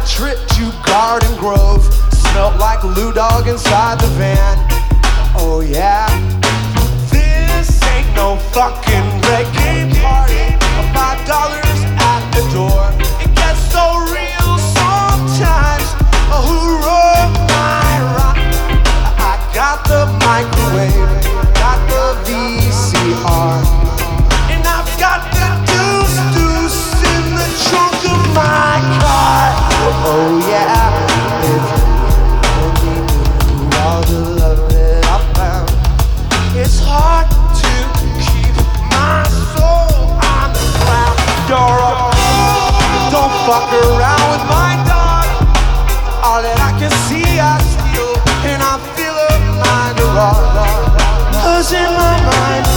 trip to Garden Grove. Smelled like Lou Dog inside the van. Oh yeah. This ain't no fucking reggae party. $5 at the door. It gets so real sometimes. Who wrote my rock? I got the microwave, got the VCR, and I've got the deuce in the trunk of my car. Oh yeah, if you only knew all the love that I found. It's hard to keep my soul on the ground. Dora, don't fuck around with my dog. All that I can see I steal, and I feel a mind of all. 'Cause in my mind